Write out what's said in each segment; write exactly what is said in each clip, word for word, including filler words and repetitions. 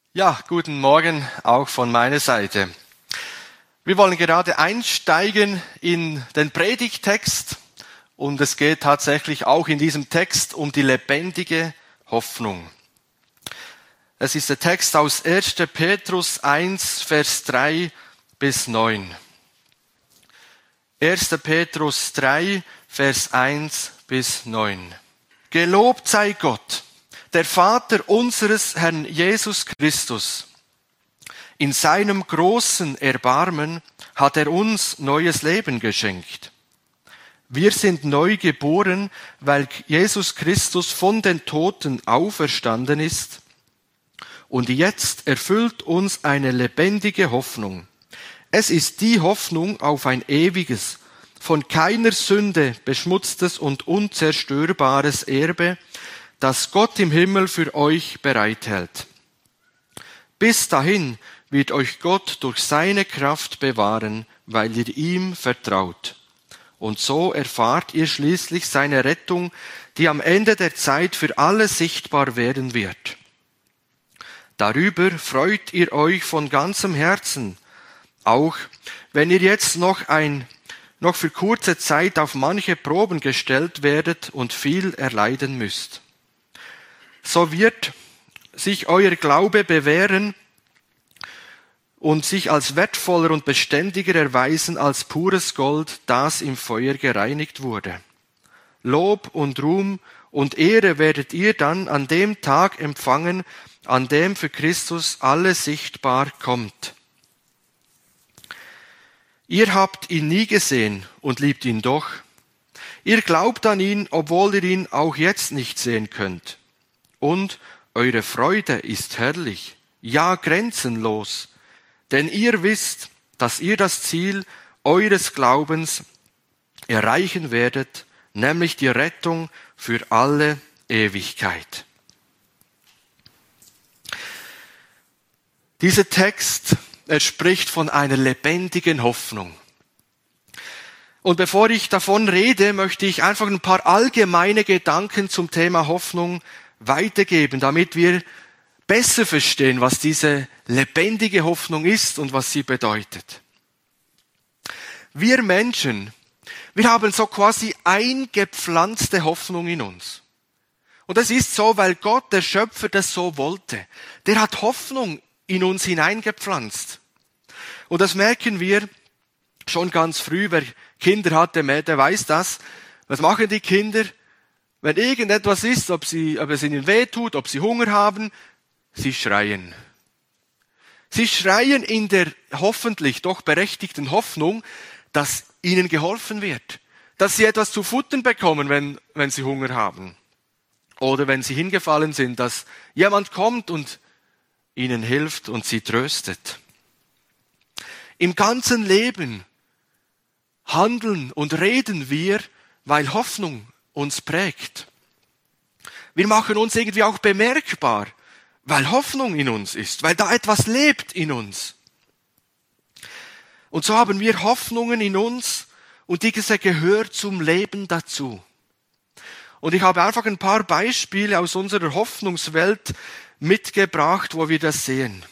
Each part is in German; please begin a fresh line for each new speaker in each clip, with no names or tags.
Ja, guten Morgen auch von meiner Seite. Wir wollen gerade einsteigen in den Predigttext und es geht tatsächlich auch in diesem Text um die lebendige Hoffnung. Es ist der Text aus erster Petrus eins, Vers drei bis neun. erster Petrus drei, Vers eins bis neun. Gelobt sei Gott, der Vater unseres Herrn Jesus Christus. In seinem großen Erbarmen hat er uns neues Leben geschenkt. Wir sind neu geboren, weil Jesus Christus von den Toten auferstanden ist. Und jetzt erfüllt uns eine lebendige Hoffnung. Es ist die Hoffnung auf ein ewiges, von keiner Sünde beschmutztes und unzerstörbares Erbe, das Gott im Himmel für euch bereithält. Bis dahin wird euch Gott durch seine Kraft bewahren, weil ihr ihm vertraut. Und so erfahrt ihr schließlich seine Rettung, die am Ende der Zeit für alle sichtbar werden wird. Darüber freut ihr euch von ganzem Herzen, auch wenn ihr jetzt noch ein, noch für kurze Zeit auf manche Proben gestellt werdet und viel erleiden müsst. So wird sich euer Glaube bewähren und sich als wertvoller und beständiger erweisen als pures Gold, das im Feuer gereinigt wurde. Lob und Ruhm und Ehre werdet ihr dann an dem Tag empfangen, an dem für Christus alles sichtbar kommt. Ihr habt ihn nie gesehen und liebt ihn doch. Ihr glaubt an ihn, obwohl ihr ihn auch jetzt nicht sehen könnt. Und eure Freude ist herrlich, ja grenzenlos, denn ihr wisst, dass ihr das Ziel eures Glaubens erreichen werdet, nämlich die Rettung für alle Ewigkeit. Dieser Text, er spricht von einer lebendigen Hoffnung. Und bevor ich davon rede, möchte ich einfach ein paar allgemeine Gedanken zum Thema Hoffnung weitergeben, damit wir besser verstehen, was diese lebendige Hoffnung ist und was sie bedeutet. Wir Menschen, wir haben so quasi eingepflanzte Hoffnung in uns. Und das ist so, weil Gott, der Schöpfer, das so wollte. Der hat Hoffnung in uns hineingepflanzt. Und das merken wir schon ganz früh. Wer Kinder hat, der weiß das. Was machen die Kinder? Wenn irgendetwas ist, ob, sie, ob es ihnen weh tut, ob sie Hunger haben, sie schreien. Sie schreien in der hoffentlich doch berechtigten Hoffnung, dass ihnen geholfen wird. Dass sie etwas zu futtern bekommen, wenn, wenn sie Hunger haben. Oder wenn sie hingefallen sind, dass jemand kommt und ihnen hilft und sie tröstet. Im ganzen Leben handeln und reden wir, weil Hoffnung uns prägt. Wir machen uns irgendwie auch bemerkbar, weil Hoffnung in uns ist, weil da etwas lebt in uns. Und so haben wir Hoffnungen in uns und diese gehört zum Leben dazu. Und ich habe einfach ein paar Beispiele aus unserer Hoffnungswelt mitgebracht, wo wir das sehen.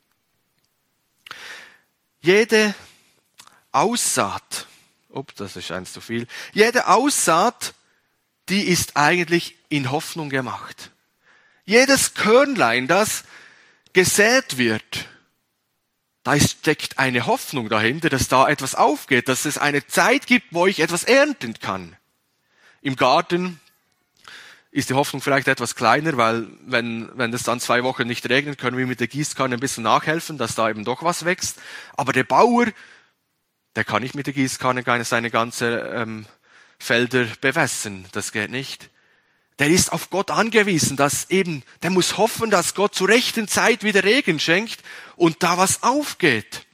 Jede Aussaat, ob das ist eins zu viel, jede Aussaat, die ist eigentlich in Hoffnung gemacht. Jedes Körnlein, das gesät wird, da steckt eine Hoffnung dahinter, dass da etwas aufgeht, dass es eine Zeit gibt, wo ich etwas ernten kann. Im Garten ist die Hoffnung vielleicht etwas kleiner, weil wenn, wenn es dann zwei Wochen nicht regnet, können wir mit der Gießkanne ein bisschen nachhelfen, dass da eben doch was wächst. Aber der Bauer, der kann nicht mit der Gießkanne seine ganze ähm, Felder bewässern. Das geht nicht. Der ist auf Gott angewiesen, dass eben, der muss hoffen, dass Gott zur rechten Zeit wieder Regen schenkt und da was aufgeht.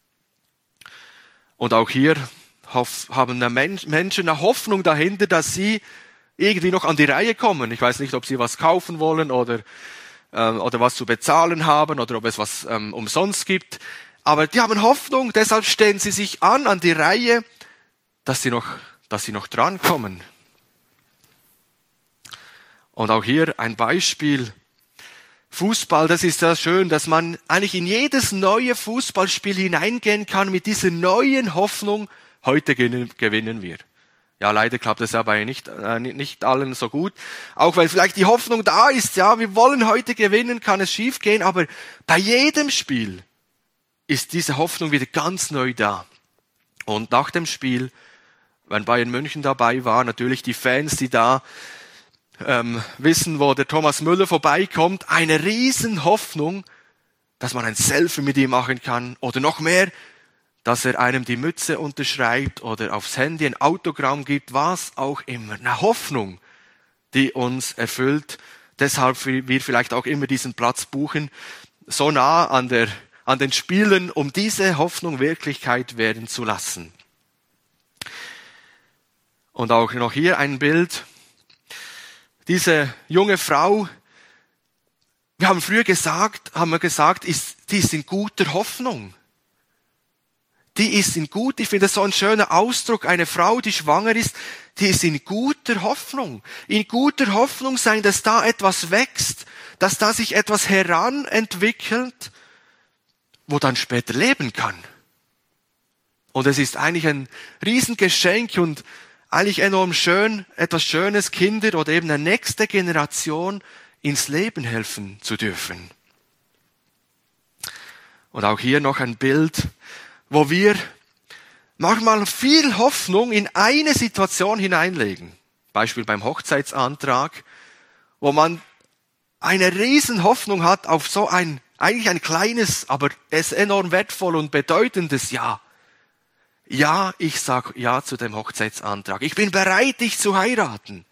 Und auch hier haben Menschen eine Hoffnung dahinter, dass sie irgendwie noch an die Reihe kommen. Ich weiß nicht, ob sie was kaufen wollen oder, äh, oder was zu bezahlen haben oder ob es was ähm, umsonst gibt. Aber die haben Hoffnung, deshalb stellen sie sich an, an die Reihe, dass sie noch, dass sie noch drankommen. Und auch hier ein Beispiel. Fußball, das ist ja schön, dass man eigentlich in jedes neue Fußballspiel hineingehen kann mit dieser neuen Hoffnung, heute gewinnen wir. Ja, leider klappt das ja bei nicht, äh, nicht allen so gut. Auch weil vielleicht die Hoffnung da ist, ja, wir wollen heute gewinnen, kann es schief gehen, aber bei jedem Spiel ist diese Hoffnung wieder ganz neu da. Und nach dem Spiel, wenn Bayern München dabei war, natürlich die Fans, die da ähm, wissen, wo der Thomas Müller vorbeikommt, eine riesen Hoffnung, dass man ein Selfie mit ihm machen kann oder noch mehr, dass er einem die Mütze unterschreibt oder aufs Handy ein Autogramm gibt, was auch immer. Eine Hoffnung, die uns erfüllt. Deshalb wir vielleicht auch immer diesen Platz buchen, so nah an der, an den Spielen, um diese Hoffnung Wirklichkeit werden zu lassen. Und auch noch hier ein Bild. Diese junge Frau, wir haben früher gesagt, haben wir gesagt, ist, die ist in guter Hoffnung. Die ist in gut, ich finde das so ein schöner Ausdruck, eine Frau, die schwanger ist, die ist in guter Hoffnung. In guter Hoffnung sein, dass da etwas wächst, dass da sich etwas heranentwickelt, wo dann später leben kann. Und es ist eigentlich ein Riesengeschenk und eigentlich enorm schön, etwas Schönes, Kinder oder eben eine nächste Generation ins Leben helfen zu dürfen. Und auch hier noch ein Bild, wo wir manchmal viel Hoffnung in eine Situation hineinlegen. Beispiel beim Hochzeitsantrag, wo man eine riesen Hoffnung hat auf so ein, eigentlich ein kleines, aber es enorm wertvoll und bedeutendes Ja. Ja, ich sag Ja zu dem Hochzeitsantrag. Ich bin bereit, dich zu heiraten.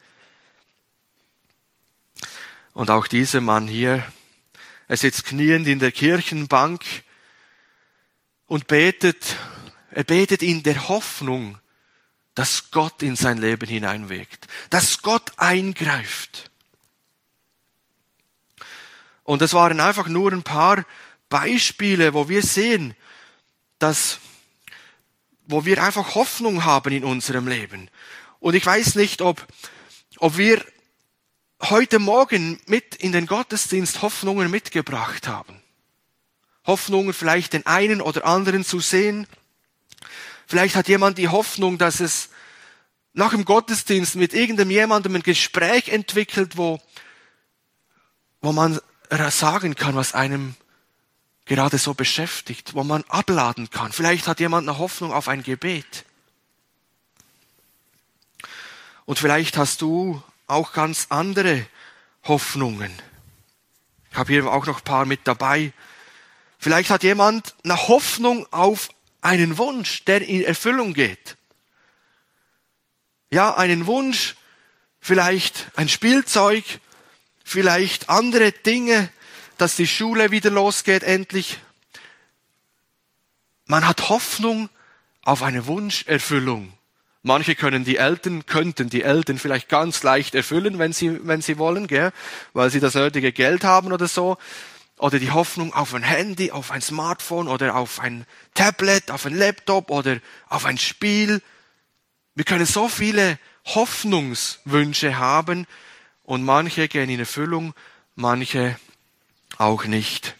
Und auch dieser Mann hier, er sitzt kniend in der Kirchenbank und betet, er betet in der Hoffnung, dass Gott in sein Leben hineinwirkt, dass Gott eingreift. Und das waren einfach nur ein paar Beispiele, wo wir sehen, dass, wo wir einfach Hoffnung haben in unserem Leben. Und ich weiß nicht, ob, ob wir heute Morgen mit in den Gottesdienst Hoffnungen mitgebracht haben. Hoffnungen, vielleicht den einen oder anderen zu sehen. Vielleicht hat jemand die Hoffnung, dass es nach dem Gottesdienst mit irgendjemandem ein Gespräch entwickelt, wo, wo man sagen kann, was einem gerade so beschäftigt, wo man abladen kann. Vielleicht hat jemand eine Hoffnung auf ein Gebet. Und vielleicht hast du auch ganz andere Hoffnungen. Ich habe hier auch noch ein paar mit dabei. Vielleicht hat jemand eine Hoffnung auf einen Wunsch, der in Erfüllung geht. Ja, einen Wunsch, vielleicht ein Spielzeug, vielleicht andere Dinge, dass die Schule wieder losgeht endlich. Man hat Hoffnung auf eine Wunscherfüllung. Manche können die Eltern, könnten die Eltern vielleicht ganz leicht erfüllen, wenn sie, wenn sie wollen, gell? Weil sie das nötige Geld haben oder so. Oder die Hoffnung auf ein Handy, auf ein Smartphone oder auf ein Tablet, auf ein Laptop oder auf ein Spiel. Wir können so viele Hoffnungswünsche haben und manche gehen in Erfüllung, manche auch nicht.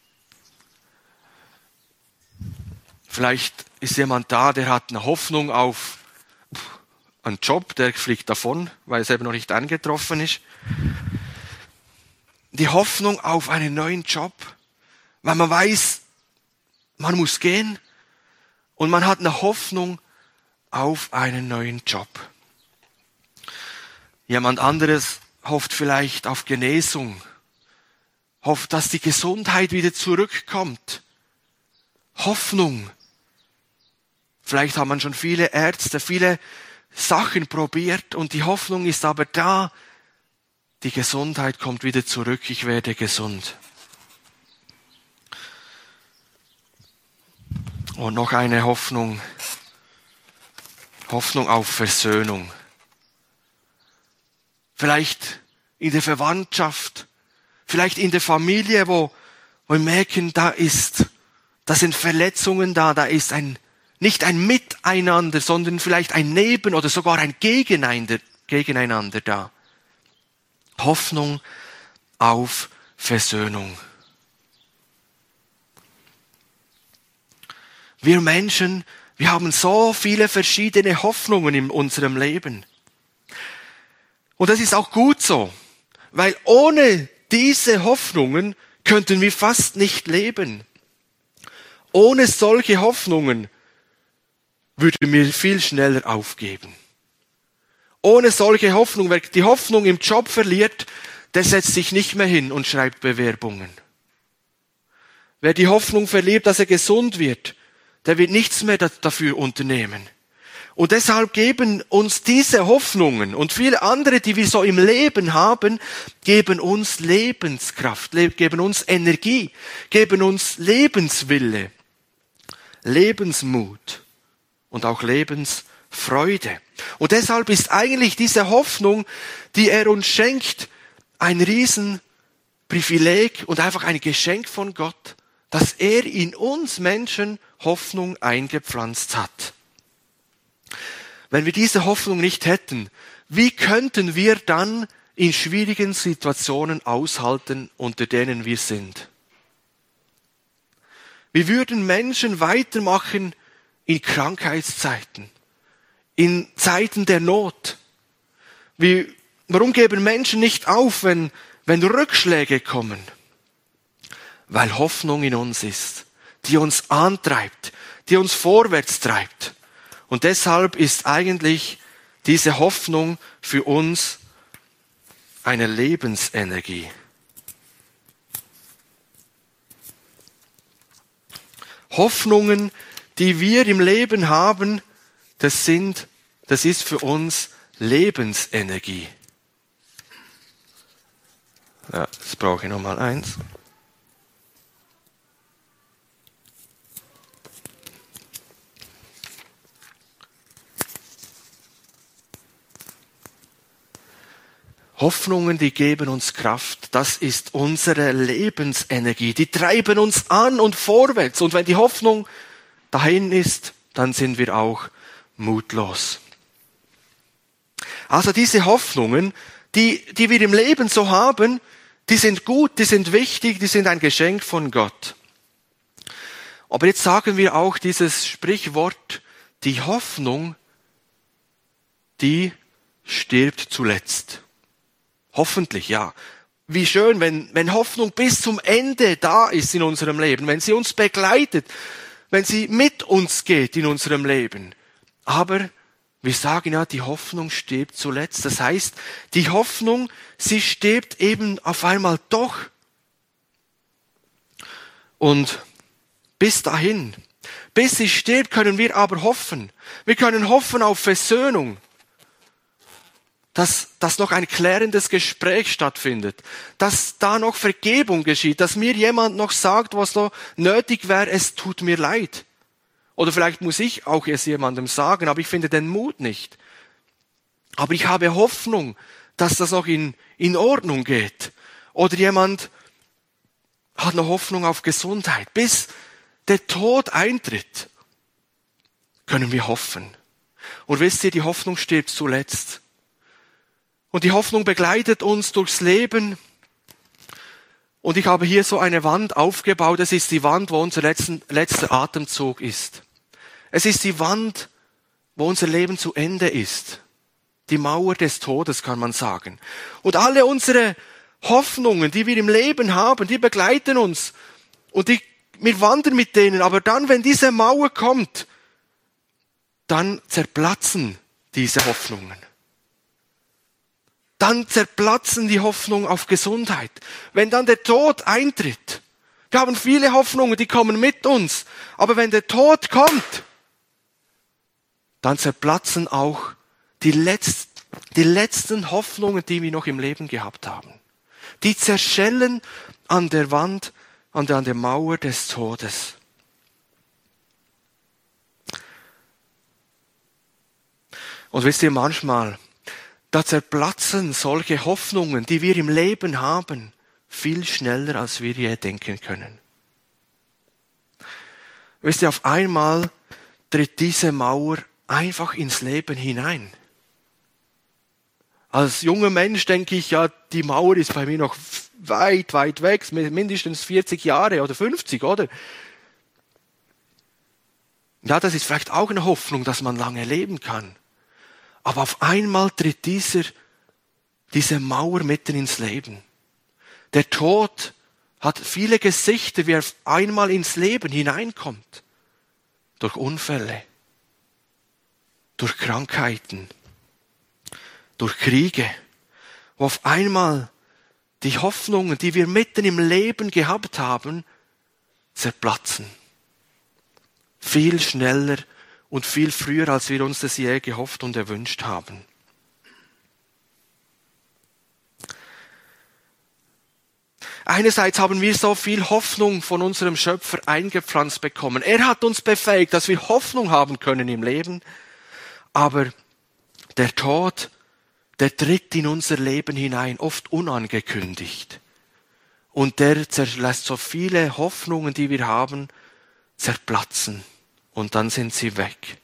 Vielleicht ist jemand da, der hat eine Hoffnung auf einen Job, der fliegt davon, weil es eben noch nicht eingetroffen ist. Die Hoffnung auf einen neuen Job, weil man weiß, man muss gehen und man hat eine Hoffnung auf einen neuen Job. Jemand anderes hofft vielleicht auf Genesung, hofft, dass die Gesundheit wieder zurückkommt. Hoffnung. Vielleicht hat man schon viele Ärzte, viele Sachen probiert und die Hoffnung ist aber da, die Gesundheit kommt wieder zurück, ich werde gesund. Und noch eine Hoffnung, Hoffnung auf Versöhnung. Vielleicht in der Verwandtschaft, vielleicht in der Familie, wo, wo wir merken, da ist, da sind Verletzungen da, da ist ein, nicht ein Miteinander, sondern vielleicht ein Neben- oder sogar ein Gegeneinander, Gegeneinander da. Hoffnung auf Versöhnung. Wir Menschen, wir haben so viele verschiedene Hoffnungen in unserem Leben. Und das ist auch gut so, weil ohne diese Hoffnungen könnten wir fast nicht leben. Ohne solche Hoffnungen würden wir viel schneller aufgeben. Ohne solche Hoffnung, wer die Hoffnung im Job verliert, der setzt sich nicht mehr hin und schreibt Bewerbungen. Wer die Hoffnung verliert, dass er gesund wird, der wird nichts mehr dafür unternehmen. Und deshalb geben uns diese Hoffnungen und viele andere, die wir so im Leben haben, geben uns Lebenskraft, geben uns Energie, geben uns Lebenswille, Lebensmut und auch Lebensfreude. Und deshalb ist eigentlich diese Hoffnung, die er uns schenkt, ein Riesenprivileg und einfach ein Geschenk von Gott, dass er in uns Menschen Hoffnung eingepflanzt hat. Wenn wir diese Hoffnung nicht hätten, wie könnten wir dann in schwierigen Situationen aushalten, unter denen wir sind? Wie würden Menschen weitermachen in Krankheitszeiten, in Zeiten der Not? Wie, warum geben Menschen nicht auf, wenn, wenn Rückschläge kommen? Weil Hoffnung in uns ist, die uns antreibt, die uns vorwärts treibt. Und deshalb ist eigentlich diese Hoffnung für uns eine Lebensenergie. Hoffnungen, die wir im Leben haben, das sind, das ist für uns Lebensenergie. Ja, jetzt brauche ich noch mal eins. Hoffnungen, die geben uns Kraft. Das ist unsere Lebensenergie. Die treiben uns an und vorwärts. Und wenn die Hoffnung dahin ist, dann sind wir auch mutlos. Also diese Hoffnungen, die, die wir im Leben so haben, die sind gut, die sind wichtig, die sind ein Geschenk von Gott. Aber jetzt sagen wir auch dieses Sprichwort, die Hoffnung, die stirbt zuletzt. Hoffentlich, ja. Wie schön, wenn, wenn Hoffnung bis zum Ende da ist in unserem Leben, wenn sie uns begleitet, wenn sie mit uns geht in unserem Leben. Aber wir sagen ja, die Hoffnung stirbt zuletzt. Das heißt, die Hoffnung, sie stirbt eben auf einmal doch. Und bis dahin, bis sie stirbt, können wir aber hoffen. Wir können hoffen auf Versöhnung. Dass, dass noch ein klärendes Gespräch stattfindet, dass da noch Vergebung geschieht, dass mir jemand noch sagt, was so nötig wäre, es tut mir leid. Oder vielleicht muss ich auch es jemandem sagen, aber ich finde den Mut nicht. Aber ich habe Hoffnung, dass das noch in, in Ordnung geht. Oder jemand hat noch Hoffnung auf Gesundheit. Bis der Tod eintritt, können wir hoffen. Und wisst ihr, die Hoffnung stirbt zuletzt. Und die Hoffnung begleitet uns durchs Leben. Und ich habe hier so eine Wand aufgebaut. Es ist die Wand, wo unser letzten, letzter Atemzug ist. Es ist die Wand, wo unser Leben zu Ende ist. Die Mauer des Todes, kann man sagen. Und alle unsere Hoffnungen, die wir im Leben haben, die begleiten uns. Und die, wir wandern mit denen. Aber dann, wenn diese Mauer kommt, dann zerplatzen diese Hoffnungen. Dann zerplatzen die Hoffnungen auf Gesundheit. Wenn dann der Tod eintritt, wir haben viele Hoffnungen, die kommen mit uns, aber wenn der Tod kommt, dann zerplatzen auch die, Letz-, die letzten Hoffnungen, die wir noch im Leben gehabt haben. Die zerschellen an der Wand, an der, an der Mauer des Todes. Und wisst ihr, manchmal, da zerplatzen solche Hoffnungen, die wir im Leben haben, viel schneller, als wir je denken können. Wisst ihr, auf einmal tritt diese Mauer einfach ins Leben hinein. Als junger Mensch denke ich, ja, die Mauer ist bei mir noch weit, weit weg, mindestens vierzig Jahre oder fünfzig, oder? Ja, das ist vielleicht auch eine Hoffnung, dass man lange leben kann. Aber auf einmal tritt dieser, diese Mauer mitten ins Leben. Der Tod hat viele Gesichter, wie er auf einmal ins Leben hineinkommt. Durch Unfälle, durch Krankheiten, durch Kriege, wo auf einmal die Hoffnungen, die wir mitten im Leben gehabt haben, zerplatzen. Viel schneller und viel früher, als wir uns das je gehofft und erwünscht haben. Einerseits haben wir so viel Hoffnung von unserem Schöpfer eingepflanzt bekommen. Er hat uns befähigt, dass wir Hoffnung haben können im Leben. Aber der Tod, der tritt in unser Leben hinein, oft unangekündigt. Und der lässt so viele Hoffnungen, die wir haben, zerplatzen. Und dann sind sie weg.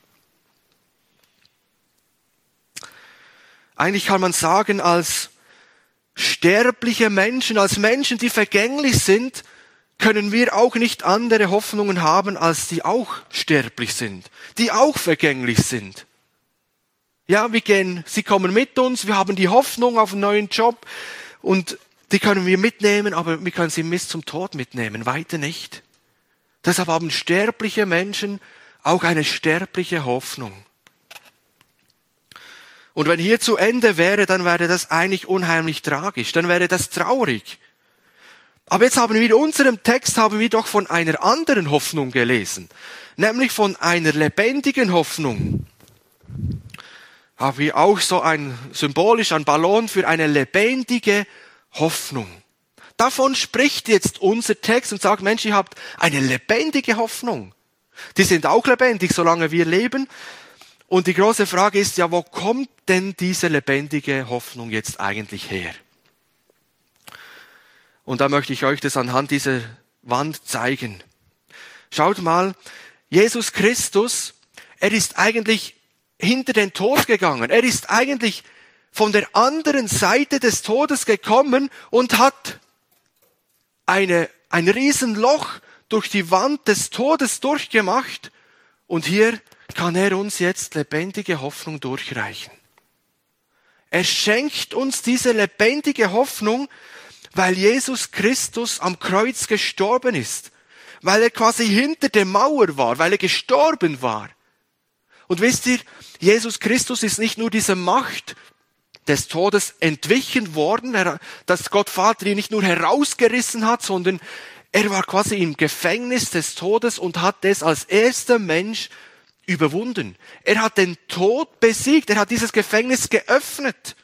Eigentlich kann man sagen, als sterbliche Menschen, als Menschen, die vergänglich sind, können wir auch nicht andere Hoffnungen haben, als die auch sterblich sind, die auch vergänglich sind. Ja, wir gehen, sie kommen mit uns, wir haben die Hoffnung auf einen neuen Job und die können wir mitnehmen, aber wir können sie bis zum Tod mitnehmen, weiter nicht. Deshalb haben sterbliche Menschen auch eine sterbliche Hoffnung. Und wenn hier zu Ende wäre, dann wäre das eigentlich unheimlich tragisch, dann wäre das traurig. Aber jetzt haben wir in unserem Text haben wir doch von einer anderen Hoffnung gelesen, nämlich von einer lebendigen Hoffnung. Haben wir auch so ein symbolisch ein Ballon für eine lebendige Hoffnung. Davon spricht jetzt unser Text und sagt, Mensch, ihr habt eine lebendige Hoffnung. Die sind auch lebendig, solange wir leben. Und die große Frage ist ja, wo kommt denn diese lebendige Hoffnung jetzt eigentlich her? Und da möchte ich euch das anhand dieser Wand zeigen. Schaut mal, Jesus Christus, er ist eigentlich hinter den Tod gegangen. Er ist eigentlich von der anderen Seite des Todes gekommen und hat eine, ein Riesenloch durch die Wand des Todes durchgemacht. Und hier kann er uns jetzt lebendige Hoffnung durchreichen. Er schenkt uns diese lebendige Hoffnung, weil Jesus Christus am Kreuz gestorben ist, weil er quasi hinter der Mauer war, weil er gestorben war. Und wisst ihr, Jesus Christus ist nicht nur diese Macht des Todes entwichen worden, dass Gott Vater ihn nicht nur herausgerissen hat, sondern er war quasi im Gefängnis des Todes und hat es als erster Mensch überwunden. Er hat den Tod besiegt, er hat dieses Gefängnis geöffnet.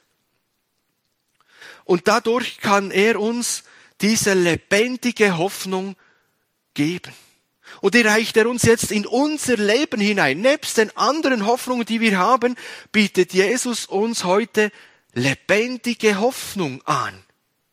Und dadurch kann er uns diese lebendige Hoffnung geben. Und die reicht er uns jetzt in unser Leben hinein. Nebst den anderen Hoffnungen, die wir haben, bietet Jesus uns heute lebendige Hoffnung an.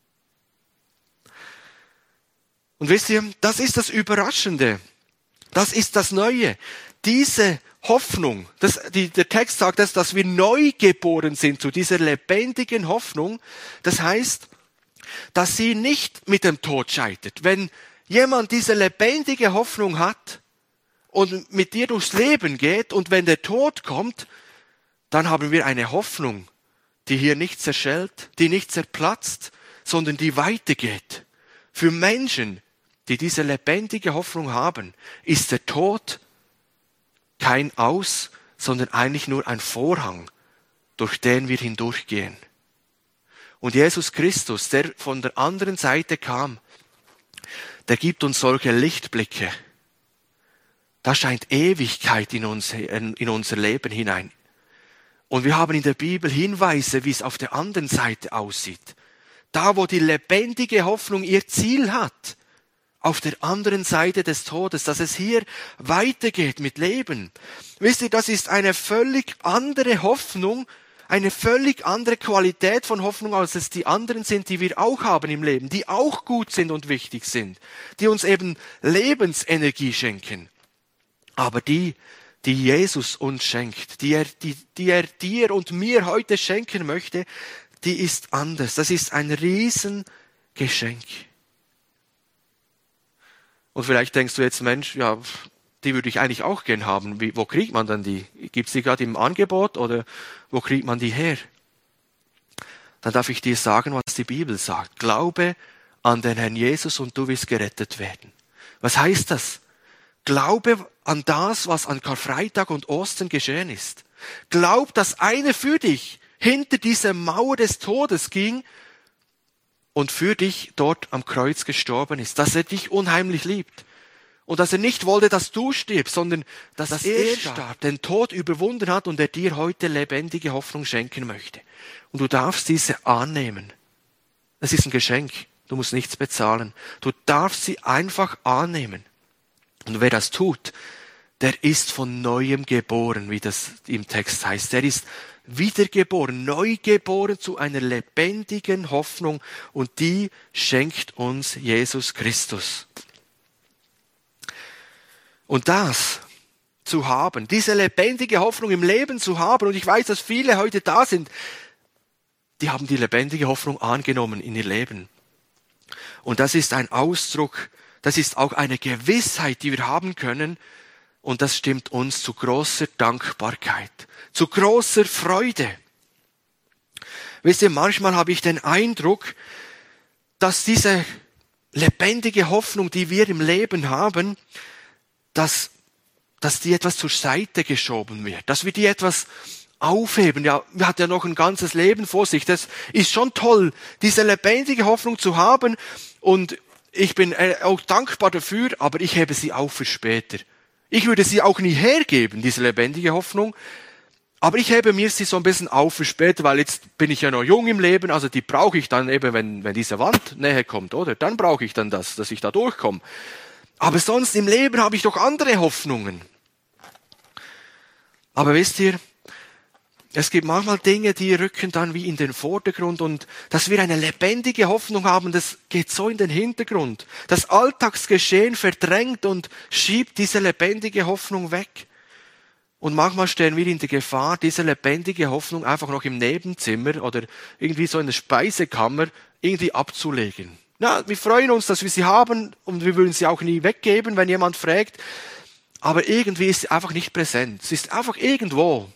Und wisst ihr, das ist das Überraschende. Das ist das Neue. Diese Hoffnung, das, die, der Text sagt das, dass wir neu geboren sind zu dieser lebendigen Hoffnung. Das heißt, dass sie nicht mit dem Tod scheitert. Wenn jemand diese lebendige Hoffnung hat und mit dir durchs Leben geht und wenn der Tod kommt, dann haben wir eine Hoffnung, die hier nicht zerschellt, die nicht zerplatzt, sondern die weitergeht. Für Menschen, die diese lebendige Hoffnung haben, ist der Tod kein Aus, sondern eigentlich nur ein Vorhang, durch den wir hindurchgehen. Und Jesus Christus, der von der anderen Seite kam, der gibt uns solche Lichtblicke. Da scheint Ewigkeit in, uns, in unser Leben hinein. Und wir haben in der Bibel Hinweise, wie es auf der anderen Seite aussieht. Da, wo die lebendige Hoffnung ihr Ziel hat, auf der anderen Seite des Todes, dass es hier weitergeht mit Leben. Wisst ihr, das ist eine völlig andere Hoffnung, eine völlig andere Qualität von Hoffnung, als es die anderen sind, die wir auch haben im Leben, die auch gut sind und wichtig sind, die uns eben Lebensenergie schenken. Aber die die Jesus uns schenkt, die er, die, die er dir und mir heute schenken möchte, die ist anders. Das ist ein Riesengeschenk. Und vielleicht denkst du jetzt, Mensch, ja, die würde ich eigentlich auch gern haben. Wie, wo kriegt man dann die? Gibt es die gerade im Angebot oder wo kriegt man die her? Dann darf ich dir sagen, was die Bibel sagt. Glaube an den Herrn Jesus und du wirst gerettet werden. Was heißt das? Glaube an das, was an Karfreitag und Ostern geschehen ist. Glaub, dass einer für dich hinter dieser Mauer des Todes ging und für dich dort am Kreuz gestorben ist. Dass er dich unheimlich liebt. Und dass er nicht wollte, dass du stirbst, sondern dass, dass er starb, den Tod überwunden hat und er dir heute lebendige Hoffnung schenken möchte. Und du darfst diese annehmen. Das ist ein Geschenk. Du musst nichts bezahlen. Du darfst sie einfach annehmen. Und wer das tut, der ist von Neuem geboren, wie das im Text heißt. Der ist wiedergeboren, neu geboren zu einer lebendigen Hoffnung. Und die schenkt uns Jesus Christus. Und das zu haben, diese lebendige Hoffnung im Leben zu haben, und ich weiß, dass viele heute da sind, die haben die lebendige Hoffnung angenommen in ihr Leben. Und das ist ein Ausdruck, das ist auch eine Gewissheit, die wir haben können, und das stimmt uns zu großer Dankbarkeit, zu großer Freude. Wisst ihr, manchmal habe ich den Eindruck, dass diese lebendige Hoffnung, die wir im Leben haben, dass, dass die etwas zur Seite geschoben wird, dass wir die etwas aufheben. Ja, wir hat ja noch ein ganzes Leben vor sich. Das ist schon toll, diese lebendige Hoffnung zu haben, und ich bin auch dankbar dafür, aber ich hebe sie auf für später. Ich würde sie auch nie hergeben, diese lebendige Hoffnung, aber ich hebe mir sie so ein bisschen auf für später, weil jetzt bin ich ja noch jung im Leben, also die brauche ich dann eben, wenn, wenn diese Wand näher kommt, oder? Dann brauche ich dann das, dass ich da durchkomme. Aber sonst im Leben habe ich doch andere Hoffnungen. Aber wisst ihr, es gibt manchmal Dinge, die rücken dann wie in den Vordergrund, und dass wir eine lebendige Hoffnung haben, das geht so in den Hintergrund. Das Alltagsgeschehen verdrängt und schiebt diese lebendige Hoffnung weg. Und manchmal stehen wir in der Gefahr, diese lebendige Hoffnung einfach noch im Nebenzimmer oder irgendwie so in der Speisekammer irgendwie abzulegen. Na, wir freuen uns, dass wir sie haben, und wir würden sie auch nie weggeben, wenn jemand fragt. Aber irgendwie ist sie einfach nicht präsent. Sie ist einfach irgendwo.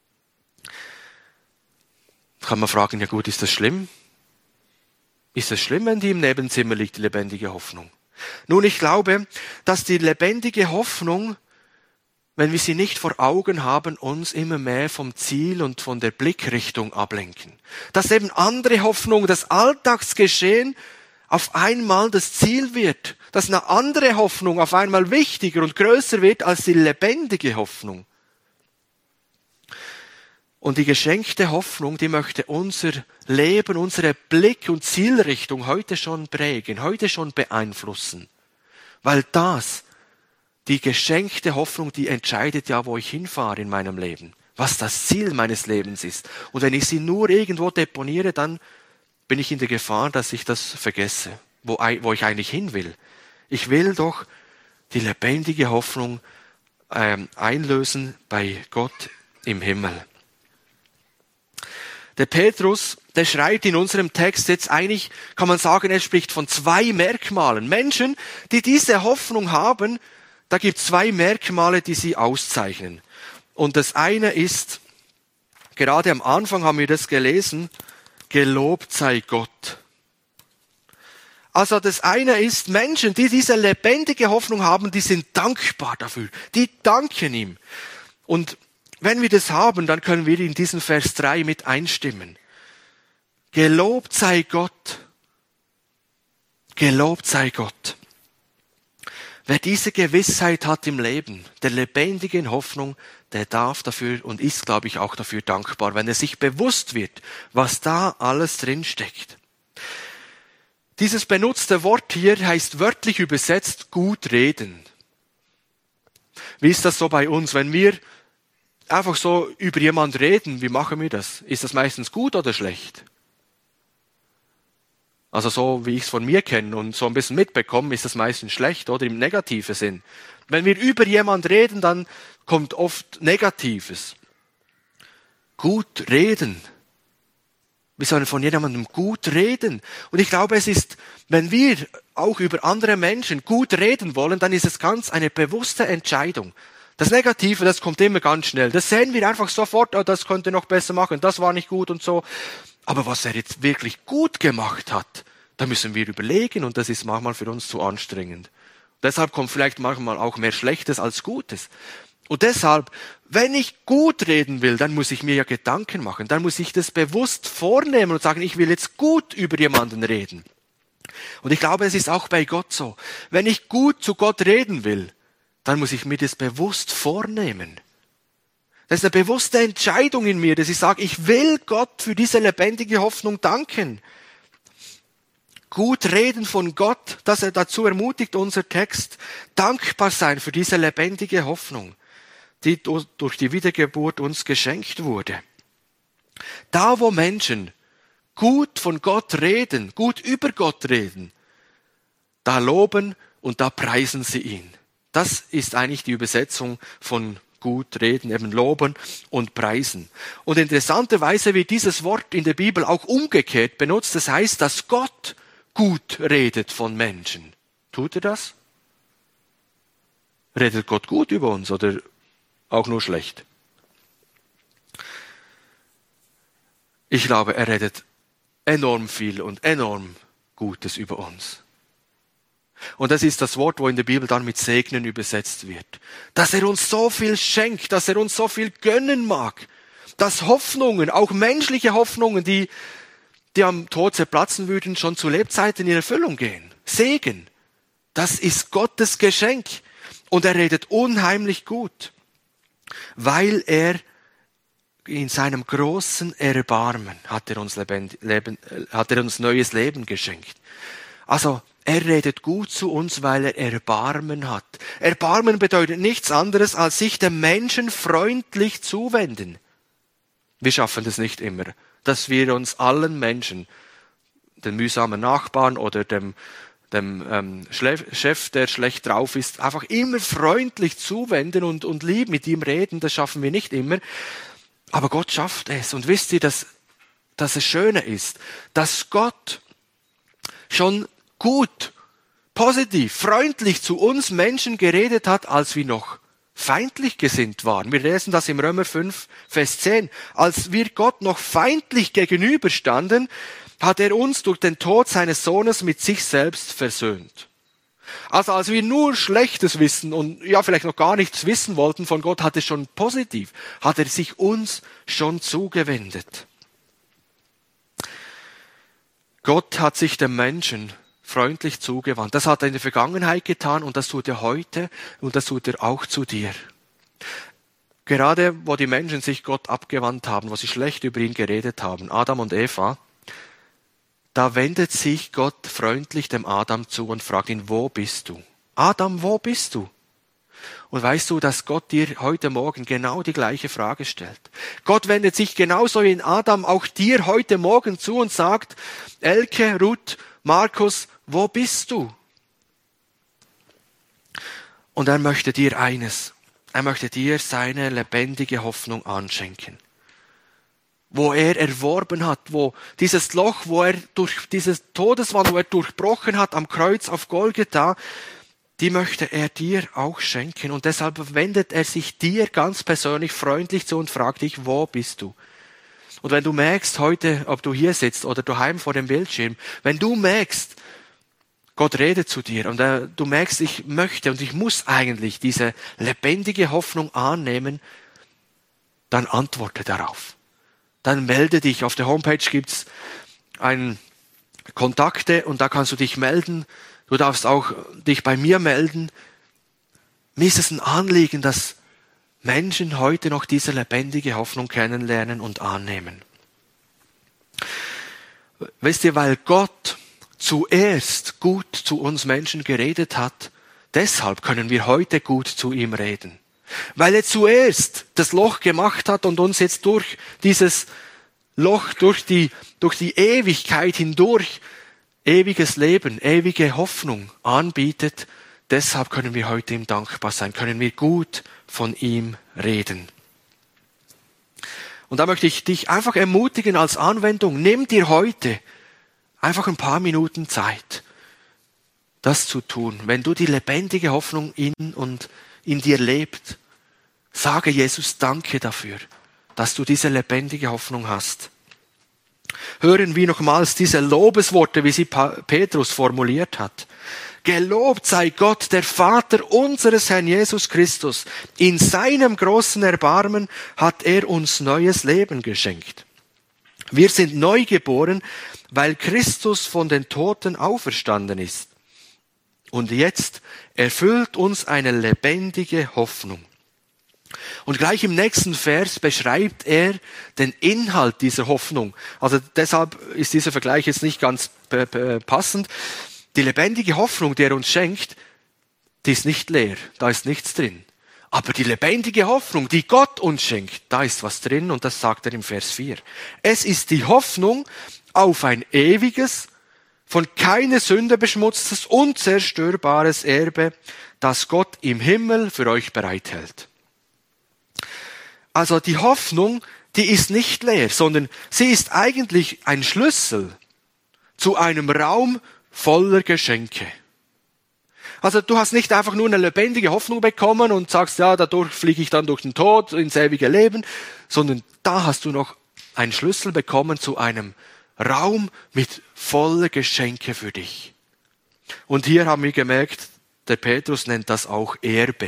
Kann man fragen, ja gut, ist das schlimm? Ist das schlimm, wenn die im Nebenzimmer liegt, die lebendige Hoffnung? Nun, ich glaube, dass die lebendige Hoffnung, wenn wir sie nicht vor Augen haben, uns immer mehr vom Ziel und von der Blickrichtung ablenken. Dass eben andere Hoffnung, das Alltagsgeschehen, auf einmal das Ziel wird, dass eine andere Hoffnung auf einmal wichtiger und größer wird als die lebendige Hoffnung. Und die geschenkte Hoffnung, die möchte unser Leben, unsere Blick- und Zielrichtung heute schon prägen, heute schon beeinflussen. Weil das, die geschenkte Hoffnung, die entscheidet ja, wo ich hinfahre in meinem Leben, was das Ziel meines Lebens ist. Und wenn ich sie nur irgendwo deponiere, dann bin ich in der Gefahr, dass ich das vergesse, wo, wo ich eigentlich hin will. Ich will doch die lebendige Hoffnung ähm, einlösen bei Gott im Himmel. Der Petrus, der schreibt in unserem Text jetzt eigentlich, kann man sagen, er spricht von zwei Merkmalen. Menschen, die diese Hoffnung haben, da gibt es zwei Merkmale, die sie auszeichnen. Und das eine ist, gerade am Anfang haben wir das gelesen, gelobt sei Gott. Also das eine ist, Menschen, die diese lebendige Hoffnung haben, die sind dankbar dafür. Die danken ihm. Und wenn wir das haben, dann können wir in diesen Vers drei mit einstimmen. Gelobt sei Gott. Gelobt sei Gott. Wer diese Gewissheit hat im Leben, der lebendigen Hoffnung, der darf dafür und ist, glaube ich, auch dafür dankbar, wenn er sich bewusst wird, was da alles drin steckt. Dieses benutzte Wort hier heißt wörtlich übersetzt gut reden. Wie ist das so bei uns, wenn wir einfach so über jemanden reden, wie machen wir das? Ist das meistens gut oder schlecht? Also so, wie ich es von mir kenne und so ein bisschen mitbekomme, ist das meistens schlecht oder im negativen Sinn. Wenn wir über jemand reden, dann kommt oft Negatives. Gut reden. Wir sollen von jemandem gut reden. Und ich glaube, es ist, wenn wir auch über andere Menschen gut reden wollen, dann ist es ganz eine bewusste Entscheidung. Das Negative, das kommt immer ganz schnell. Das sehen wir einfach sofort, oh, das könnte noch besser machen, das war nicht gut und so. Aber was er jetzt wirklich gut gemacht hat, da müssen wir überlegen und das ist manchmal für uns zu anstrengend. Deshalb kommt vielleicht manchmal auch mehr Schlechtes als Gutes. Und deshalb, wenn ich gut reden will, dann muss ich mir ja Gedanken machen. Dann muss ich das bewusst vornehmen und sagen, ich will jetzt gut über jemanden reden. Und ich glaube, es ist auch bei Gott so. Wenn ich gut zu Gott reden will, dann muss ich mir das bewusst vornehmen. Das ist eine bewusste Entscheidung in mir, dass ich sage, ich will Gott für diese lebendige Hoffnung danken. Gut reden von Gott, dass er dazu ermutigt, unser Text, dankbar sein für diese lebendige Hoffnung, die durch die Wiedergeburt uns geschenkt wurde. Da, wo Menschen gut von Gott reden, gut über Gott reden, da loben und da preisen sie ihn. Das ist eigentlich die Übersetzung von gut reden, eben loben und preisen. Und interessanterweise wird dieses Wort in der Bibel auch umgekehrt benutzt. Das heißt, dass Gott gut redet von Menschen. Tut er das? Redet Gott gut über uns oder auch nur schlecht? Ich glaube, er redet enorm viel und enorm Gutes über uns. Und das ist das Wort, wo in der Bibel dann mit Segnen übersetzt wird. Dass er uns so viel schenkt, dass er uns so viel gönnen mag. Dass Hoffnungen, auch menschliche Hoffnungen, die, die am Tod zerplatzen würden, schon zu Lebzeiten in Erfüllung gehen. Segen. Das ist Gottes Geschenk. Und er redet unheimlich gut. Weil er in seinem großen Erbarmen hat er uns, Leben, Leben, hat er uns neues Leben geschenkt. Also, er redet gut zu uns, weil er Erbarmen hat. Erbarmen bedeutet nichts anderes, als sich dem Menschen freundlich zuwenden. Wir schaffen das nicht immer, dass wir uns allen Menschen, den mühsamen Nachbarn oder dem, dem ähm, Chef, der schlecht drauf ist, einfach immer freundlich zuwenden und, und lieb mit ihm reden. Das schaffen wir nicht immer. Aber Gott schafft es. Und wisst ihr, dass, dass es schöner ist, dass Gott schon gut, positiv, freundlich zu uns Menschen geredet hat, als wir noch feindlich gesinnt waren. Wir lesen das im Römer fünf, Vers zehn. Als wir Gott noch feindlich gegenüberstanden, hat er uns durch den Tod seines Sohnes mit sich selbst versöhnt. Also als wir nur Schlechtes wissen und ja vielleicht noch gar nichts wissen wollten von Gott, hat er schon positiv, hat er sich uns schon zugewendet. Gott hat sich dem Menschen freundlich zugewandt. Das hat er in der Vergangenheit getan und das tut er heute und das tut er auch zu dir. Gerade wo die Menschen sich Gott abgewandt haben, wo sie schlecht über ihn geredet haben, Adam und Eva, da wendet sich Gott freundlich dem Adam zu und fragt ihn, wo bist du? Adam, wo bist du? Und weißt du, dass Gott dir heute Morgen genau die gleiche Frage stellt? Gott wendet sich genauso wie in Adam auch dir heute Morgen zu und sagt, Elke, Ruth, Markus, wo bist du? Und er möchte dir eines. Er möchte dir seine lebendige Hoffnung anschenken. Wo er erworben hat, wo dieses Loch, wo er durch dieses Todeswand, wo er durchbrochen hat am Kreuz auf Golgatha, die möchte er dir auch schenken. Und deshalb wendet er sich dir ganz persönlich freundlich zu und fragt dich, wo bist du? Und wenn du merkst heute, ob du hier sitzt oder daheim vor dem Bildschirm, wenn du merkst, Gott redet zu dir und äh, du merkst, ich möchte und ich muss eigentlich diese lebendige Hoffnung annehmen, dann antworte darauf. Dann melde dich. Auf der Homepage gibt's ein Kontakte und da kannst du dich melden. Du darfst auch dich bei mir melden. Mir ist es ein Anliegen, dass Menschen heute noch diese lebendige Hoffnung kennenlernen und annehmen. Wisst ihr, weil Gott zuerst gut zu uns Menschen geredet hat, deshalb können wir heute gut zu ihm reden. Weil er zuerst das Loch gemacht hat und uns jetzt durch dieses Loch, durch die, durch die Ewigkeit hindurch ewiges Leben, ewige Hoffnung anbietet. Deshalb können wir heute ihm dankbar sein, können wir gut von ihm reden. Und da möchte ich dich einfach ermutigen als Anwendung, nimm dir heute einfach ein paar Minuten Zeit, das zu tun. Wenn du die lebendige Hoffnung in und in dir lebt, sage Jesus Danke dafür, dass du diese lebendige Hoffnung hast. Hören wir nochmals diese Lobesworte, wie sie Petrus formuliert hat. Gelobt sei Gott, der Vater unseres Herrn Jesus Christus. In seinem großen Erbarmen hat er uns neues Leben geschenkt. Wir sind neu geboren, weil Christus von den Toten auferstanden ist. Und jetzt erfüllt uns eine lebendige Hoffnung. Und gleich im nächsten Vers beschreibt er den Inhalt dieser Hoffnung. Also deshalb ist dieser Vergleich jetzt nicht ganz passend. Die lebendige Hoffnung, die er uns schenkt, die ist nicht leer, da ist nichts drin. Aber die lebendige Hoffnung, die Gott uns schenkt, da ist was drin und das sagt er im Vers vier. Es ist die Hoffnung auf ein ewiges, von keiner Sünde beschmutztes, unzerstörbares Erbe, das Gott im Himmel für euch bereithält. Also die Hoffnung, die ist nicht leer, sondern sie ist eigentlich ein Schlüssel zu einem Raum voller Geschenke. Also du hast nicht einfach nur eine lebendige Hoffnung bekommen und sagst, ja, dadurch fliege ich dann durch den Tod ins ewige Leben, sondern da hast du noch einen Schlüssel bekommen zu einem Raum mit voller Geschenke für dich. Und hier haben wir gemerkt, der Petrus nennt das auch Erbe.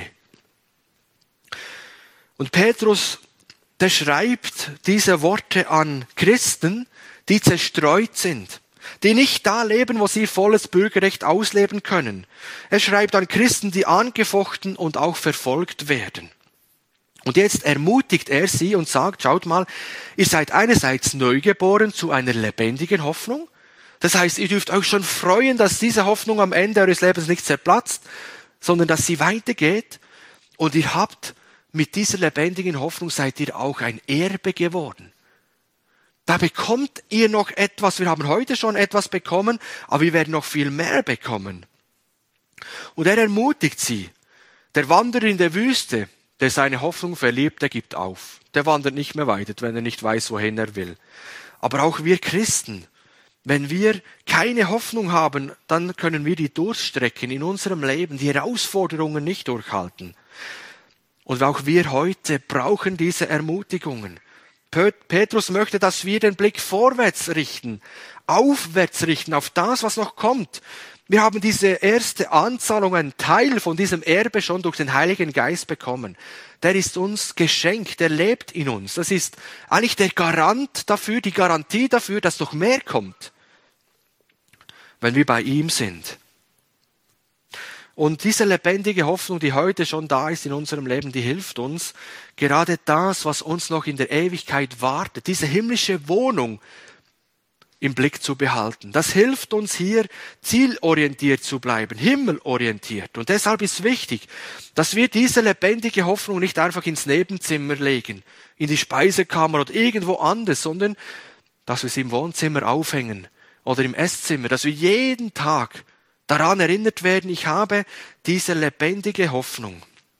Und Petrus, der schreibt diese Worte an Christen, die zerstreut sind, die nicht da leben, wo sie volles Bürgerrecht ausleben können. Er schreibt an Christen, die angefochten und auch verfolgt werden. Und jetzt ermutigt er sie und sagt, schaut mal, ihr seid einerseits neugeboren zu einer lebendigen Hoffnung. Das heißt, ihr dürft euch schon freuen, dass diese Hoffnung am Ende eures Lebens nicht zerplatzt, sondern dass sie weitergeht. Und ihr habt mit dieser lebendigen Hoffnung seid ihr auch ein Erbe geworden. Da bekommt ihr noch etwas. Wir haben heute schon etwas bekommen, aber wir werden noch viel mehr bekommen. Und er ermutigt sie. Der Wanderer in der Wüste, der seine Hoffnung verliert, der gibt auf. Der wandert nicht mehr weiter, wenn er nicht weiß, wohin er will. Aber auch wir Christen, wenn wir keine Hoffnung haben, dann können wir die Durststrecken in unserem Leben, die Herausforderungen nicht durchhalten. Und auch wir heute brauchen diese Ermutigungen. Petrus möchte, dass wir den Blick vorwärts richten, aufwärts richten, auf das, was noch kommt. Wir haben diese erste Anzahlung, einen Teil von diesem Erbe schon durch den Heiligen Geist bekommen. Der ist uns geschenkt, der lebt in uns. Das ist eigentlich der Garant dafür, die Garantie dafür, dass noch mehr kommt, wenn wir bei ihm sind. Und diese lebendige Hoffnung, die heute schon da ist in unserem Leben, die hilft uns, gerade das, was uns noch in der Ewigkeit wartet, diese himmlische Wohnung im Blick zu behalten. Das hilft uns hier, zielorientiert zu bleiben, himmelorientiert. Und deshalb ist wichtig, dass wir diese lebendige Hoffnung nicht einfach ins Nebenzimmer legen, in die Speisekammer oder irgendwo anders, sondern dass wir sie im Wohnzimmer aufhängen oder im Esszimmer, dass wir jeden Tag daran erinnert werden, ich habe diese lebendige Hoffnung.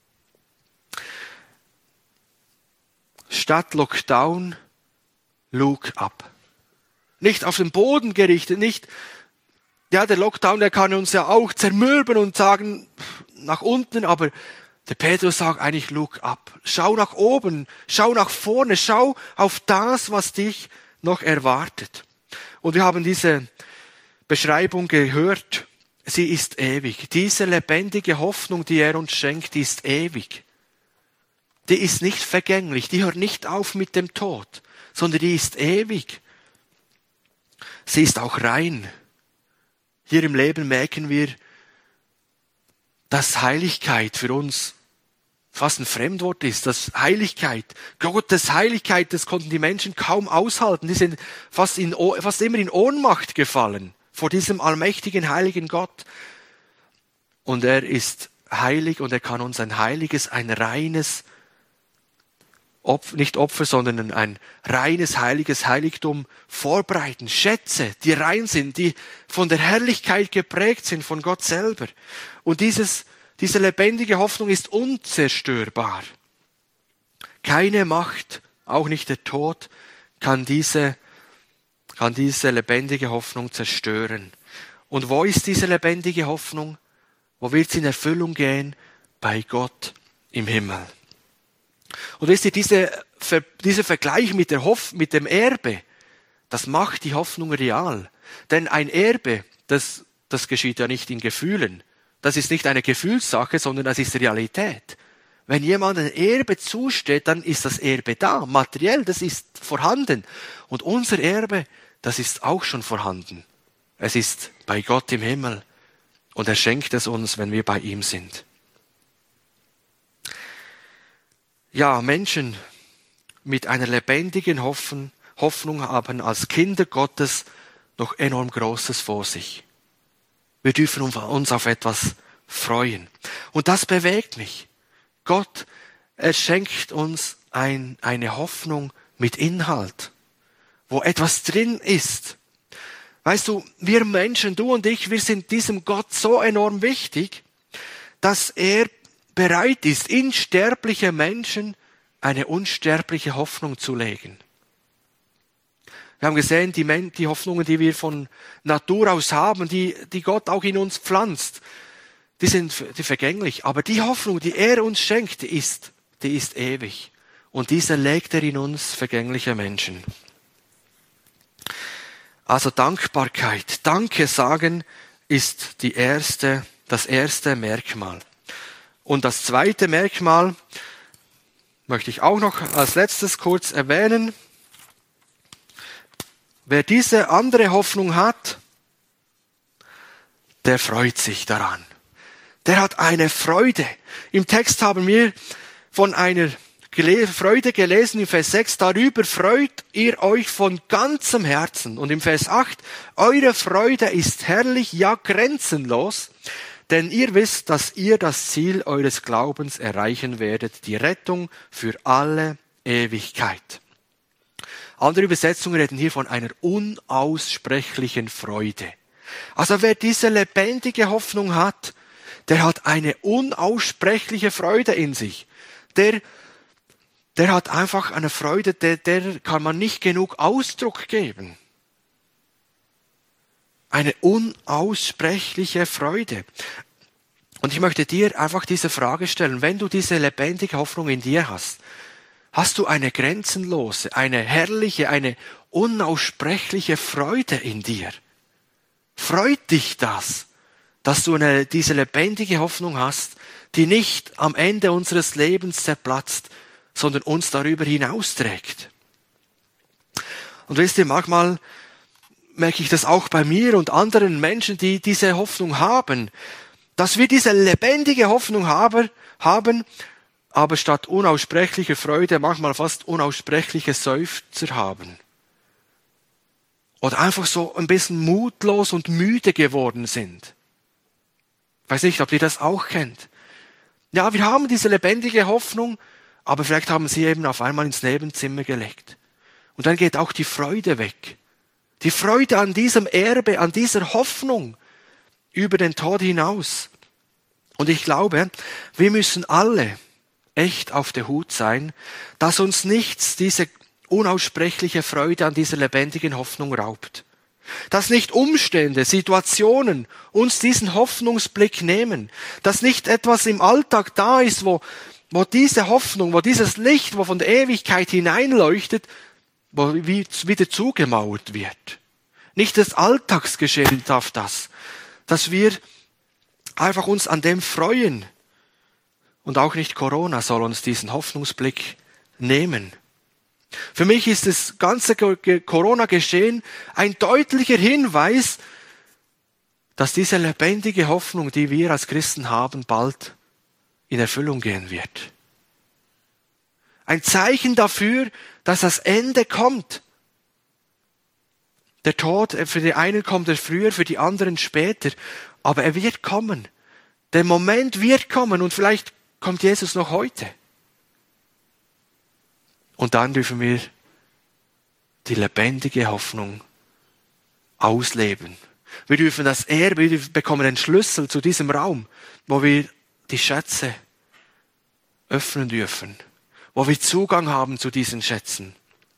Statt Lockdown, look up. Nicht auf den Boden gerichtet, nicht, ja, der Lockdown, der kann uns ja auch zermürben und sagen, nach unten, aber der Petrus sagt eigentlich, look up. Schau nach oben, schau nach vorne, schau auf das, was dich noch erwartet. Und wir haben diese Beschreibung gehört. Sie ist ewig. Diese lebendige Hoffnung, die er uns schenkt, die ist ewig. Die ist nicht vergänglich. Die hört nicht auf mit dem Tod, sondern die ist ewig. Sie ist auch rein. Hier im Leben merken wir, dass Heiligkeit für uns fast ein Fremdwort ist. Dass Heiligkeit, Gottes Heiligkeit, das konnten die Menschen kaum aushalten. Die sind fast, in, fast immer in Ohnmacht gefallen vor diesem allmächtigen, heiligen Gott. Und er ist heilig und er kann uns ein heiliges, ein reines Opfer, nicht Opfer, sondern ein reines, heiliges Heiligtum vorbereiten. Schätze, die rein sind, die von der Herrlichkeit geprägt sind, von Gott selber. Und dieses, diese lebendige Hoffnung ist unzerstörbar. Keine Macht, auch nicht der Tod, kann diese, kann diese lebendige Hoffnung zerstören. Und wo ist diese lebendige Hoffnung? Wo wird sie in Erfüllung gehen? Bei Gott im Himmel. Und wisst ihr, diese, dieser Vergleich mit, der Hoff, mit dem Erbe, das macht die Hoffnung real. Denn ein Erbe, das, das geschieht ja nicht in Gefühlen. Das ist nicht eine Gefühlssache, sondern das ist Realität. Wenn jemand ein Erbe zusteht, dann ist das Erbe da, materiell, das ist vorhanden. Und unser Erbe, das ist auch schon vorhanden. Es ist bei Gott im Himmel und er schenkt es uns, wenn wir bei ihm sind. Ja, Menschen mit einer lebendigen Hoffen, Hoffnung haben als Kinder Gottes noch enorm Großes vor sich. Wir dürfen uns auf etwas freuen. Und das bewegt mich. Gott, er schenkt uns ein, eine Hoffnung mit Inhalt, wo etwas drin ist. Weißt du, wir Menschen, du und ich, wir sind diesem Gott so enorm wichtig, dass er bereit ist, in sterbliche Menschen eine unsterbliche Hoffnung zu legen. Wir haben gesehen, die, Men- die Hoffnungen, die wir von Natur aus haben, die, die Gott auch in uns pflanzt, die sind die vergänglich. Aber die Hoffnung, die er uns schenkt, die ist, die ist ewig. Und diese legt er in uns vergängliche Menschen. Also Dankbarkeit, Danke sagen ist die erste, das erste Merkmal. Und das zweite Merkmal möchte ich auch noch als letztes kurz erwähnen. Wer diese andere Hoffnung hat, der freut sich daran. Der hat eine Freude. Im Text haben wir von einer Freude gelesen, im Vers sechs, darüber freut ihr euch von ganzem Herzen. Und im Vers acht, eure Freude ist herrlich, ja grenzenlos, denn ihr wisst, dass ihr das Ziel eures Glaubens erreichen werdet, die Rettung für alle Ewigkeit. Andere Übersetzungen reden hier von einer unaussprechlichen Freude. Also wer diese lebendige Hoffnung hat, der hat eine unaussprechliche Freude in sich. Der, der hat einfach eine Freude, der, der kann man nicht genug Ausdruck geben. Eine unaussprechliche Freude. Und ich möchte dir einfach diese Frage stellen, wenn du diese lebendige Hoffnung in dir hast, hast du eine grenzenlose, eine herrliche, eine unaussprechliche Freude in dir? Freut dich das, dass du eine, diese lebendige Hoffnung hast, die nicht am Ende unseres Lebens zerplatzt, sondern uns darüber hinausträgt? Und wisst ihr, manchmal merke ich das auch bei mir und anderen Menschen, die diese Hoffnung haben, dass wir diese lebendige Hoffnung haben, haben, aber statt unaussprechlicher Freude manchmal fast unaussprechliche Seufzer haben. Oder einfach so ein bisschen mutlos und müde geworden sind. Ich weiß nicht, ob ihr das auch kennt. Ja, wir haben diese lebendige Hoffnung, aber vielleicht haben sie eben auf einmal ins Nebenzimmer gelegt. Und dann geht auch die Freude weg. Die Freude an diesem Erbe, an dieser Hoffnung über den Tod hinaus. Und ich glaube, wir müssen alle echt auf der Hut sein, dass uns nichts diese unaussprechliche Freude an dieser lebendigen Hoffnung raubt. Dass nicht Umstände, Situationen uns diesen Hoffnungsblick nehmen. Dass nicht etwas im Alltag da ist, wo, wo diese Hoffnung, wo dieses Licht, wo von der Ewigkeit hineinleuchtet, wo wieder zugemauert wird. Nicht das Alltagsgeschehen darf das, dass wir einfach uns an dem freuen. Und auch nicht Corona soll uns diesen Hoffnungsblick nehmen. Für mich ist das ganze Corona-Geschehen ein deutlicher Hinweis, dass diese lebendige Hoffnung, die wir als Christen haben, bald in Erfüllung gehen wird. Ein Zeichen dafür, dass das Ende kommt. Der Tod, für die einen kommt er früher, für die anderen später. Aber er wird kommen. Der Moment wird kommen und vielleicht kommt Jesus noch heute. Und dann dürfen wir die lebendige Hoffnung ausleben. Wir dürfen das Erbe, wir bekommen den Schlüssel zu diesem Raum, wo wir die Schätze öffnen dürfen, wo wir Zugang haben zu diesen Schätzen.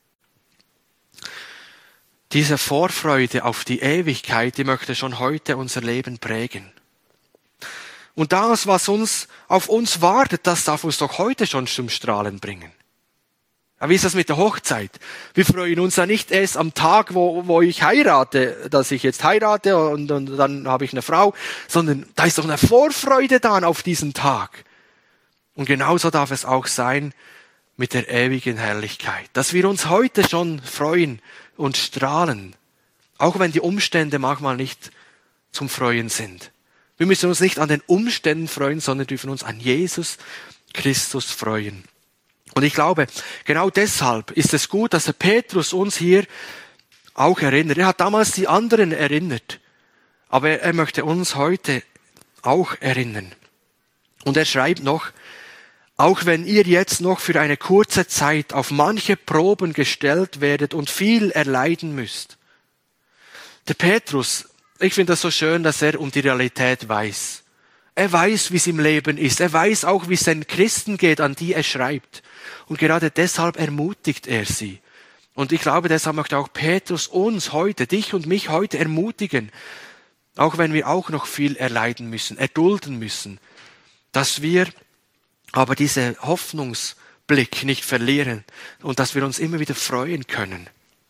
Diese Vorfreude auf die Ewigkeit, die möchte schon heute unser Leben prägen. Und das, was uns auf uns wartet, das darf uns doch heute schon zum Strahlen bringen. Ja, wie ist das mit der Hochzeit? Wir freuen uns ja nicht erst am Tag, wo, wo ich heirate, dass ich jetzt heirate und, und dann habe ich eine Frau, sondern da ist doch eine Vorfreude dann auf diesen Tag. Und genauso darf es auch sein mit der ewigen Herrlichkeit, dass wir uns heute schon freuen und strahlen, auch wenn die Umstände manchmal nicht zum Freuen sind. Wir müssen uns nicht an den Umständen freuen, sondern dürfen uns an Jesus Christus freuen. Und ich glaube, genau deshalb ist es gut, dass der Petrus uns hier auch erinnert. Er hat damals die anderen erinnert, aber er möchte uns heute auch erinnern. Und er schreibt noch, auch wenn ihr jetzt noch für eine kurze Zeit auf manche Proben gestellt werdet und viel erleiden müsst. Der Petrus, ich finde das so schön, dass er um die Realität weiß. Er weiß, wie es im Leben ist. Er weiß auch, wie es den Christen geht, an die er schreibt. Und gerade deshalb ermutigt er sie. Und ich glaube, deshalb möchte auch Petrus uns heute, dich und mich heute ermutigen, auch wenn wir auch noch viel erleiden müssen, erdulden müssen, dass wir aber diesen Hoffnungsblick nicht verlieren und dass wir uns immer wieder freuen können.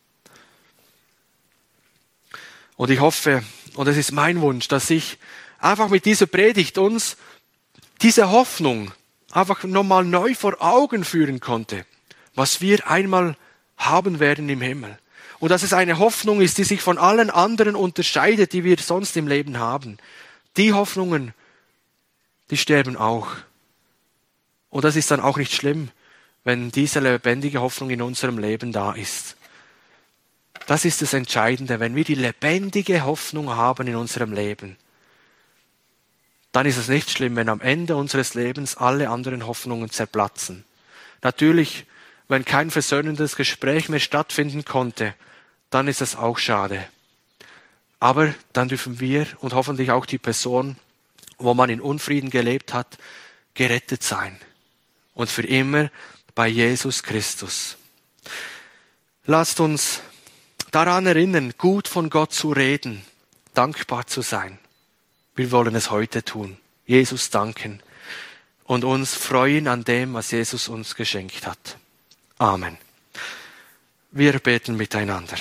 Und ich hoffe, und es ist mein Wunsch, dass ich einfach mit dieser Predigt uns diese Hoffnung einfach nochmal neu vor Augen führen konnte, was wir einmal haben werden im Himmel. Und dass es eine Hoffnung ist, die sich von allen anderen unterscheidet, die wir sonst im Leben haben. Die Hoffnungen, die sterben auch. Und das ist dann auch nicht schlimm, wenn diese lebendige Hoffnung in unserem Leben da ist. Das ist das Entscheidende, wenn wir die lebendige Hoffnung haben in unserem Leben. Dann ist es nicht schlimm, wenn am Ende unseres Lebens alle anderen Hoffnungen zerplatzen. Natürlich, wenn kein versöhnendes Gespräch mehr stattfinden konnte, dann ist es auch schade. Aber dann dürfen wir und hoffentlich auch die Person, wo man in Unfrieden gelebt hat, gerettet sein. Und für immer bei Jesus Christus. Lasst uns daran erinnern, gut von Gott zu reden, dankbar zu sein. Wir wollen es heute tun. Jesus danken und uns freuen an dem, was Jesus uns geschenkt hat. Amen. Wir beten miteinander.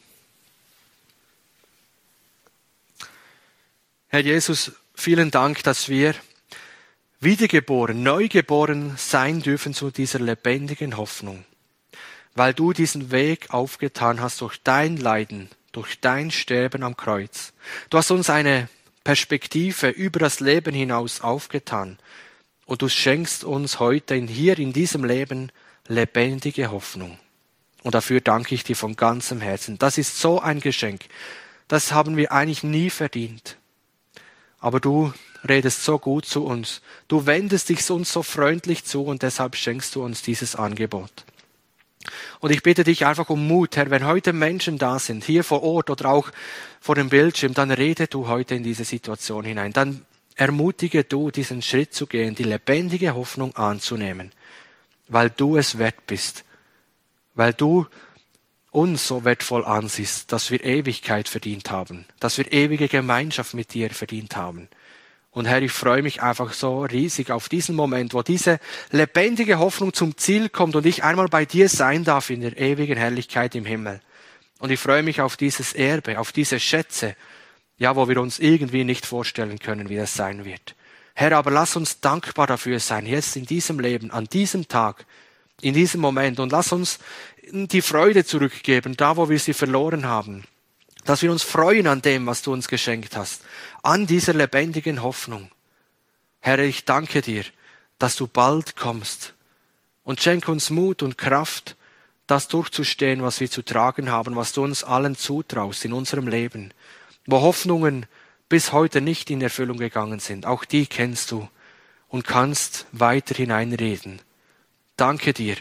Herr Jesus, vielen Dank, dass wir wiedergeboren, neugeboren sein dürfen zu dieser lebendigen Hoffnung, weil du diesen Weg aufgetan hast durch dein Leiden, durch dein Sterben am Kreuz. Du hast uns eine Perspektive über das Leben hinaus aufgetan und du schenkst uns heute in, hier in diesem Leben lebendige Hoffnung. Und dafür danke ich dir von ganzem Herzen. Das ist so ein Geschenk. Das haben wir eigentlich nie verdient. Aber du redest so gut zu uns. Du wendest dich uns so freundlich zu und deshalb schenkst du uns dieses Angebot. Und ich bitte dich einfach um Mut, Herr, wenn heute Menschen da sind, hier vor Ort oder auch vor dem Bildschirm, dann rede du heute in diese Situation hinein. Dann ermutige du, diesen Schritt zu gehen, die lebendige Hoffnung anzunehmen, weil du es wert bist, weil du uns so wertvoll ansiehst, dass wir Ewigkeit verdient haben, dass wir ewige Gemeinschaft mit dir verdient haben. Und Herr, ich freue mich einfach so riesig auf diesen Moment, wo diese lebendige Hoffnung zum Ziel kommt und ich einmal bei dir sein darf in der ewigen Herrlichkeit im Himmel. Und ich freue mich auf dieses Erbe, auf diese Schätze, ja, wo wir uns irgendwie nicht vorstellen können, wie das sein wird. Herr, aber lass uns dankbar dafür sein, jetzt in diesem Leben, an diesem Tag, in diesem Moment. Und lass uns die Freude zurückgeben, da wo wir sie verloren haben. Dass wir uns freuen an dem, was du uns geschenkt hast, an dieser lebendigen Hoffnung. Herr, ich danke dir, dass du bald kommst und schenke uns Mut und Kraft, das durchzustehen, was wir zu tragen haben, was du uns allen zutraust in unserem Leben, wo Hoffnungen bis heute nicht in Erfüllung gegangen sind. Auch die kennst du und kannst weiter hineinreden. Danke dir,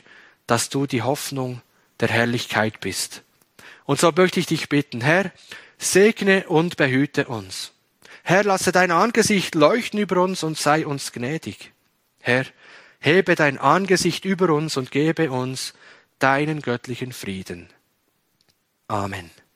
dass du die Hoffnung der Herrlichkeit bist. Und so möchte ich dich bitten, Herr, segne und behüte uns. Herr, lasse dein Angesicht leuchten über uns und sei uns gnädig. Herr, hebe dein Angesicht über uns und gebe uns deinen göttlichen Frieden. Amen.